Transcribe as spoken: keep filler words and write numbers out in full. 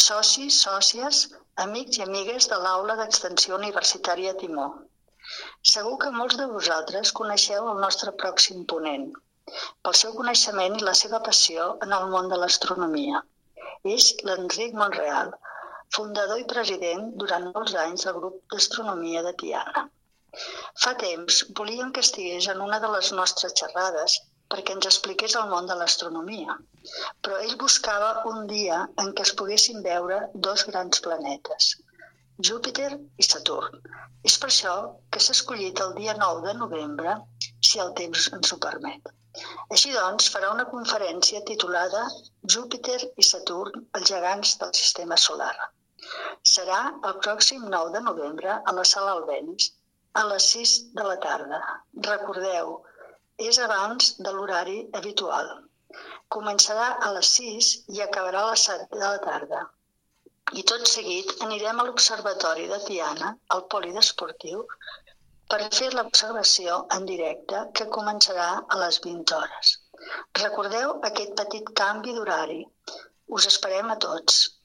socis, sòcies, amics i amigues de l'Aula d'Extensió Universitària Timó. Segur que molts de vosaltres coneixeu el nostre pròxim ponent, pel seu coneixement i la seva passió en el món de l'astronomia. És l'Enric Monreal, fundador i president durant molts anys del grup d'astronomia de Tiana. Fa temps volíem que estigués en una de les nostres xerrades perquè ens expliqués el món de l'astronomia, però ell buscava un dia en què es poguessin veure dos grans planetes, Júpiter i Saturn. És per això que s'ha escollit el dia nou de novembre, si el temps ens ho permet. Així doncs, farà una conferència titulada Júpiter i Saturn, els gegants del sistema solar. Serà el pròxim nou de novembre a la Sala Albéniz, a les sis de la tarda. Recordeu, és abans de l'horari habitual. Començarà a les sis i acabarà a les set de la tarda. I tot seguit anirem a l'Observatori de Tiana, al Polidesportiu, per fer l'observació en directe que començarà a les vint hores. Recordeu aquest petit canvi d'horari. Us esperem a tots.